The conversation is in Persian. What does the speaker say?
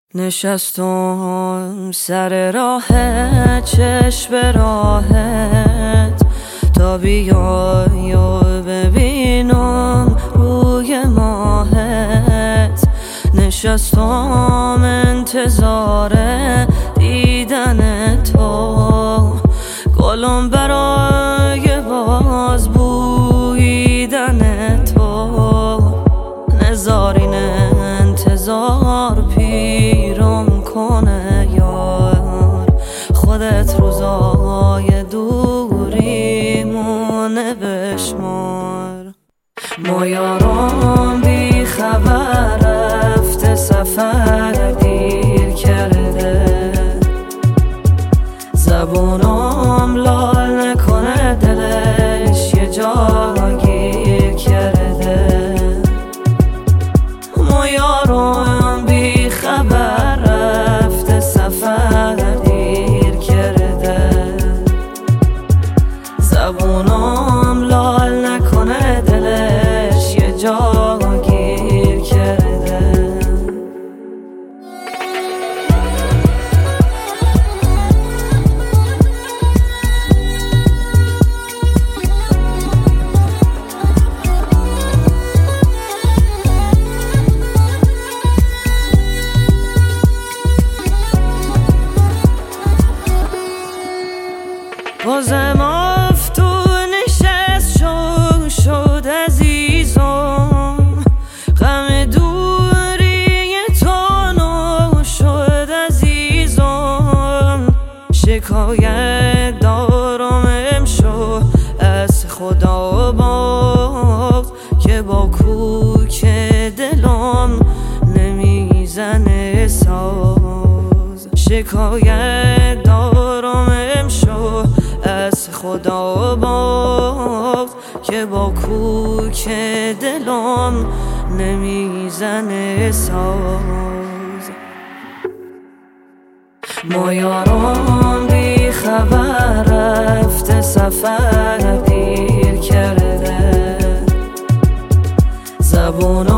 نشستم سر راه چشم راهت تا بیای و ببینم روی ماهت. نشستم انتظار دیدن تو، گلم برای باز بویدن تو. نزارین انتظار پیرم کنه یار، خودت روزای دوریمونه بشمار. ما یارم بی خبر رفته سفر دیر کرده، زبونم لال نکنه دلش یه جا گیر کرده. ما یارم بی خبر رفته سفر دیر کرده، زبونم لال نکنه دلش یه جا گیر کرده. بازم افتون نشست شد عزیزم، غم دوری تو نو شد عزیزم. شکایت دارم امشو از خدا باز که با کوک دلم نمیزنه ساز. شکایت دارم امشو از خدا باز که با کوک دلم نمیزنه ساز. ما یارم بی خبر رفته سفر دیر کرده، زبون